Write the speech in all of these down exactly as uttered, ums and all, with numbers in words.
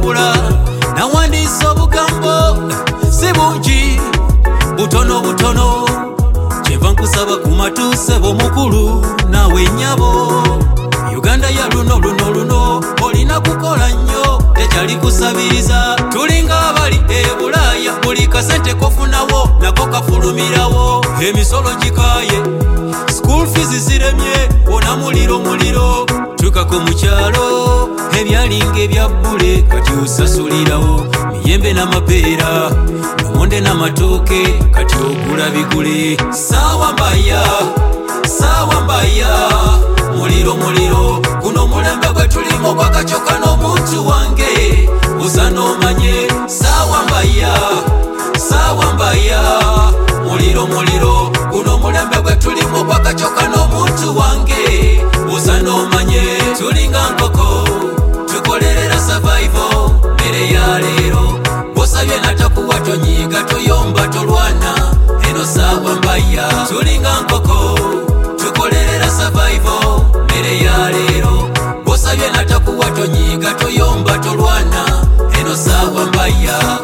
wabula nawandiisa obugambo si bungi butono butono kyenva nkusaba ku matuuse b'omukulu nawe nnyabo Uganda ya luno luno luno olina kukola nnyo tekyali kusabiriza tulinga abali e Bulaaya buli kasente kofunawo nako kafulumirawo emisolo gikaye school fees ziremye wona muliro muliro tukako mu kyalo ebyalinga ebya bbule kati osasulirawo miyembe n'amapeera nomonde n'amatooke kati ogula bigule saawa mbaya saawa mbaya muliro muliro kuno mulembe gwe tulimu gwakacoka n'omuntu wange oza n'omanye saawa mbaya saawa mbaya muliro muliro kuno mulembe gwe tulimu gwakacoka n'omuntu wange oza n'omanye tulinga nkoko tukolerera survival mere ya leero bosabye natakuwa tonyiga toyomba tolwana eno saawa mbaya tulinga nkoko tukolerera survival mere ya leero bosabye natakuwa tonyiga toyomba tolwana eno saawa mbaya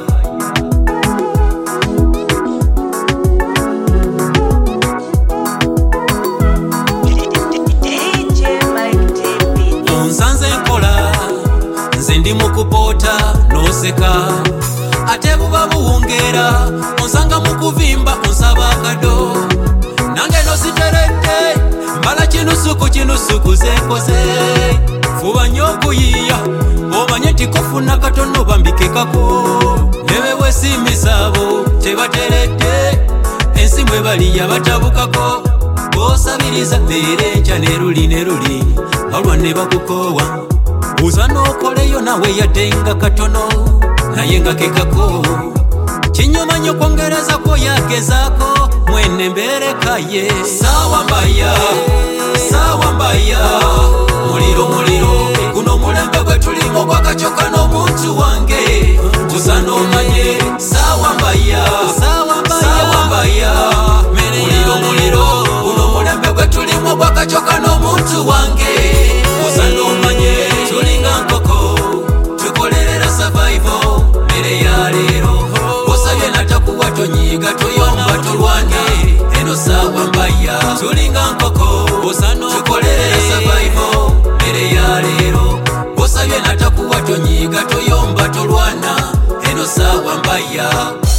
onsanze nkola nze ndi mu kupoota n'oseka ate buba buwungeera onsanga mu kuvimba onsaba akado nange no siteredde mbala kinusuku kinusuku zekoze fuba nnyo okuyiiya omanye nti kofuna katono bambikekako nebewesimizaabo tebateredde ensi mwe baliya batabukako bosabiriza leero enkya neruli neruli balwa ne bakukoowa uza n'okoleyo nawe yaddenga katono naye nga kekako kinyuma nnyo kwongerezako yagezaako mwene mbeerekaye saawa mbaya saawa mbaya muliro muliro guno mulembe gwe tulimu gwakacoka n'omuntu wange uza n'omanye saawa mbaya saawa mbaya muliro muliro guno mulembe gwe tulimu gwakacoka n'omuntu wange uza n'omanye tulinga nkoko tukolerera survival mere ya leero bosabye natakuwa tonyiga toyomba tolwane eno saawa mbaya tulinga nkoko tukolerera survival mere ya leero bosabye natakuwa tonyiga toyomba tolwana eno saawa mbaya